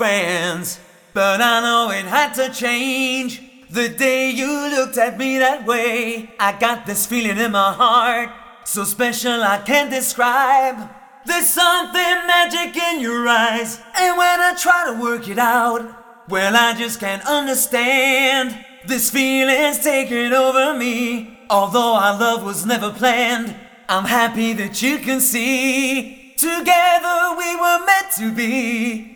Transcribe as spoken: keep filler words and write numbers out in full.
friends, but I know it had to change. The day you looked at me that way, I got this feeling in my heart, so special I can't describe. There's something magic in your eyes, and when I try to work it out, well, I just can't understand. This feeling's taking over me. Although our love was never planned, I'm happy that you can see. Together we were meant to be.